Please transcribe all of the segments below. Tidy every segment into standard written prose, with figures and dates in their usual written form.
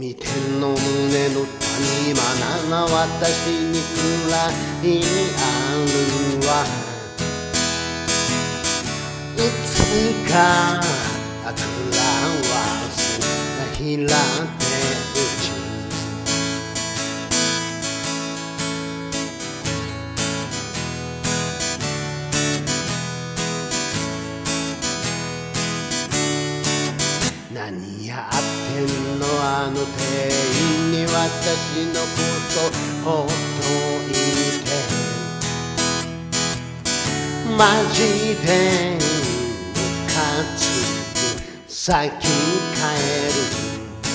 見てんの胸の谷間なら私にくらいあるわ。いつかくらわすが開ってうち何やってんのあの店員に私のことほっといてマジでムカつく先帰る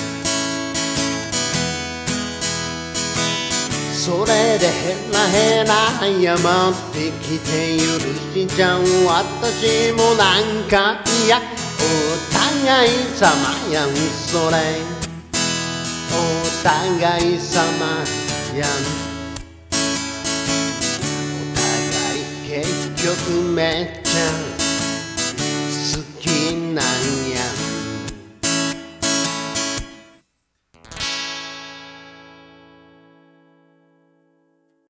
それでヘラヘラ謝ってきて許しちゃう私もなんか嫌お互い様やんそれお互い様やんお互い結局めっちゃ